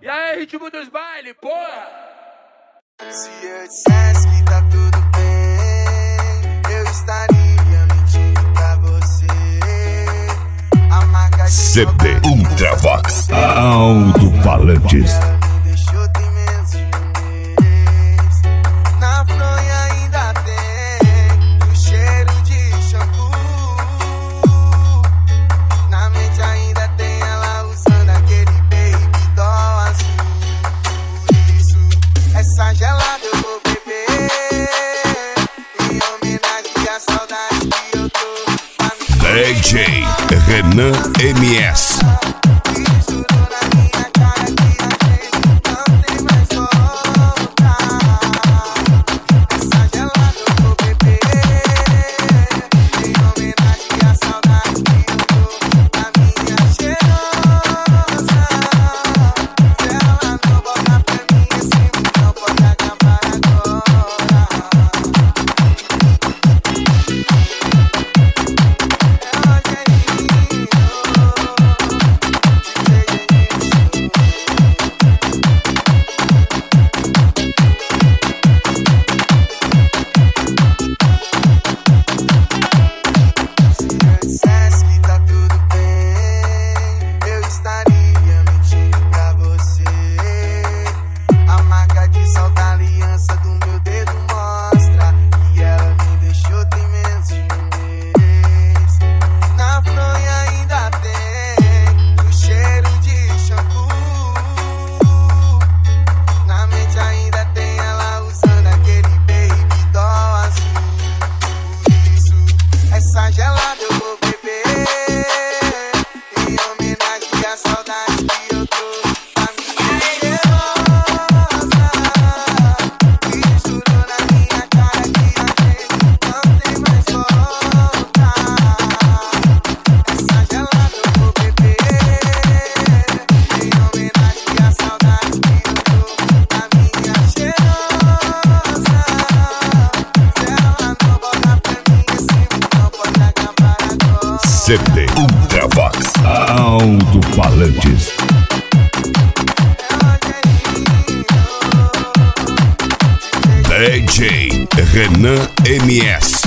E aí, ritmo dos bailes, porra! Se eu dissesse que tá tudo bem, eu estaria mentindo pra você. A marca de CD Ultravox Alto-Falantes. ela me deixou tem menos de um mês. Na fronha ainda tem o cheiro de shampoo. Na mente ainda tem ela usando aquele baby doll azul. Por isso, essa gelada eu vou beber, em homenagem à saudade que eu tô a minha DJ Renan MS. Juro na minha cara que a gente não tem mais volta. Essa gelada eu vou beber, em homenagem à saudade que eu tô a minha cheirosa. Se ela não voltar pra mim, esse não pode acabar agora. Se eu dissesse que tá tudo bem, eu estaria mentindo pra você. A marca de sol da aliança do meu dedo mostra que ela me deixou tem menos de um mês. Na fronha ainda tem o cheiro de shampoo. Na mente ainda tem ela usando aquele baby doll azul. Por isso, essa gelada eu vou beber, em homenagem à saudade que eu tô a minha cheirosa. E juro na minha cara que a gente não tem mais volta. Essa gelada eu vou beber, em homenagem à saudade que eu tô a minha cheirosa. Se ela não voltar pra mim, esse não pode acabar agora. CD Ultravox Alto-Falantes. DJ Renan MS.